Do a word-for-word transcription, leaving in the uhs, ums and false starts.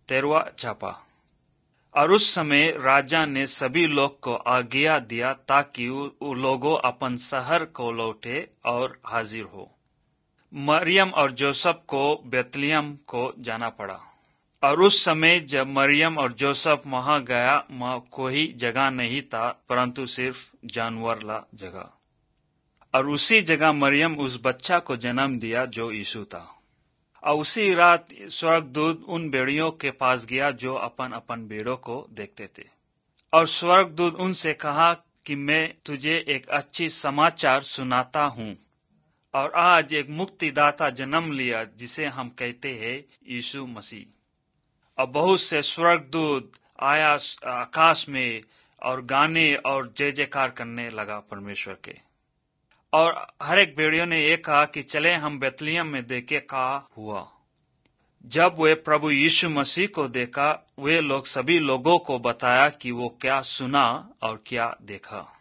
तेरवा छापा। और उस समय राजा ने सभी लोग को आज्ञा दिया ताकि वो लोगों अपन शहर को लौटे और हाजिर हो। मरियम और जोसेफ को बेतलियम को जाना पड़ा। और उस समय जब मरियम और जोसेफ वहां गया, वहां कोई जगह नहीं था परंतु सिर्फ जानवर ला जगह। और उसी जगह मरियम उस बच्चा को जन्म दिया जो यीशु था। और उसी रात स्वर्गदूत उन भेड़ियों के पास गया जो अपन अपन भेड़ों को देखते थे। और स्वर्गदूत उनसे कहा कि मैं तुझे एक अच्छी समाचार सुनाता हूँ। और आज एक मुक्तिदाता जन्म लिया जिसे हम कहते हैं यीशु मसीह। और बहुत से स्वर्गदूत आया आकाश में और गाने और जय जयकार करने लगा परमेश्वर के। और हर एक भेड़ियों ने ये कहा कि चले हम बेतलियम में देखे क्या हुआ। जब वे प्रभु यीशु मसीह को देखा, वे लोग सभी लोगों को बताया कि वो क्या सुना और क्या देखा।